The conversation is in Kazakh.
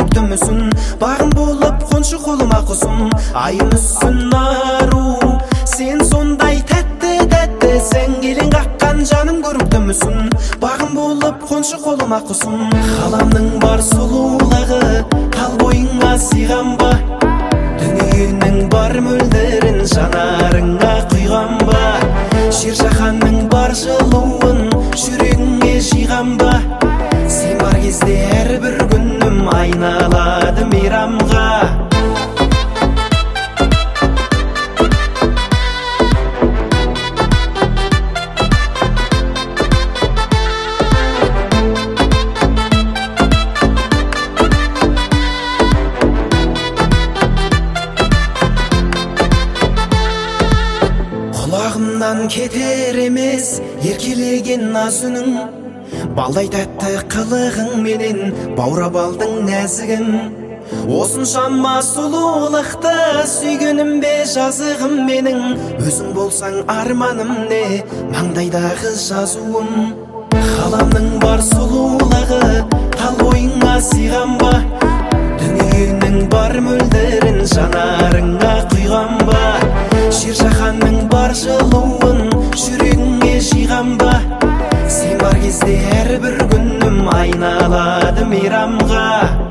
көріктімісін, бағым болып қоншы қолыма құсын. Айым үссін ару, сен сондай тәтті, сен келен қаққан жаным көріктімісін, бағым болып қоншы қолыма құсын. Қаламның бар сұлулығы тал бойыңа сыйған ба, дүниенің бар мөлдірін жанарыңа құйған ба, жер жаһанның бар жылуын жүрегіңе жиған ба, сен бар кезде әрбір күнім айналады мейрамға. Құлағымнан кетер емес еркелеген наз үнің, балдай тәтті қылығың менен баурап алдың нәзігін. Осыншама сұлулықты сүйгенім бе жазығым менің, өзің болсаң арманым не маңдайдағы жазуым. Қаламның бар сұлулығы тал бойыңа сыйған ба, дүниенің бар мөлдірін жанарыңа құйған ба, жер жаһанның бар жылуын жүрегіңе жиған ба, сен бар кезде әрбір күнім айналады мейрамға.